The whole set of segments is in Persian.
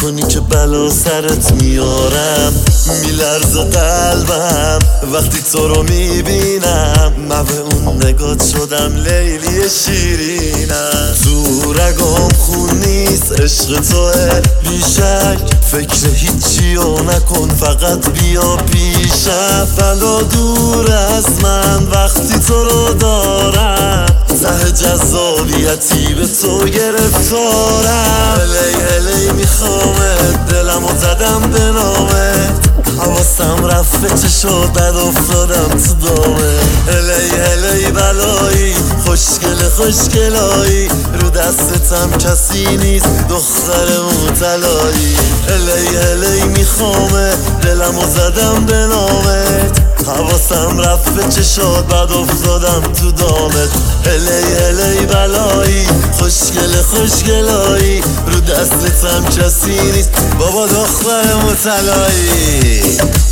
نکنی که بلا سرت میارم. میلرزه قلبم وقتی تو رو میبینم، من به اون نگات شدم لیلی شیرینم. تو رگام خون نیست عشق توه بیشک، فکر هیچی و نکن فقط بیا پیشم. بلا دور از من وقتی تو رو دارم، ته جذابیتی به تو گرفتارم. هلی میخوامت دلمو زدم به نامت، حواسم رفت به چه شد بد افتادم تو دامه. هلی بلایی خوشگلایی، رو دستتم کسی نیست دختر مطلایی. هلی میخوامه دلمو زدم به نامت، حواسم رفت به چه شد بد افتادم تو دامت. هلی بلایی خوشگلایی، رو دستتم کسی نیست بابا دختر مطلایی.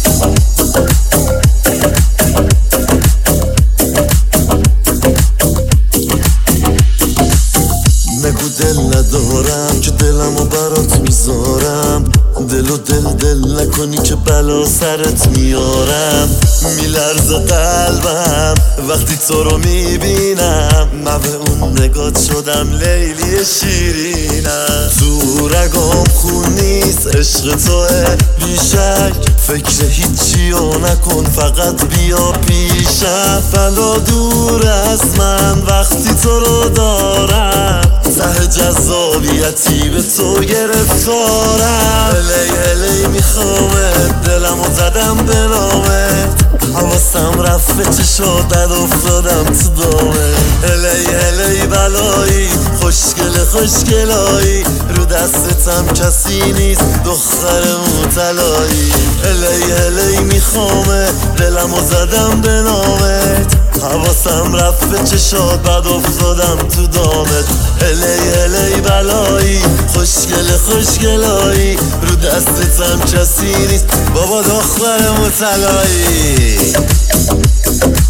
نگو دل ندارم که دلمو برات میذارم، دل نکنی که بلا سرت میارم. میلرزه قلبم وقتی تو رو میبینم، من به اون نگات شدم لیلی شیرینم. تو رگام خون نیست عشق توه بیشک، فکر هیچی و نکن فقط بیا پیشم. بلا دور از من وقتی تو رو دارم، ته جذابیتی به تو گرفتارم. هلی میخوامت دلمو زدم به نامت، حواسم رفت به چه شد بد افتادم تو دامه. هلی بلایی خوشگلایی، رو دستتم کسی نیست دختر مطلایی. هلی میخوامه دلمو زدم به نامت، حواسم رفت به چه شد بد افتادم تو دامت. هلی بلایی خوشگلایی، رو دستتم کسی نیست بابا دختر مطلایی.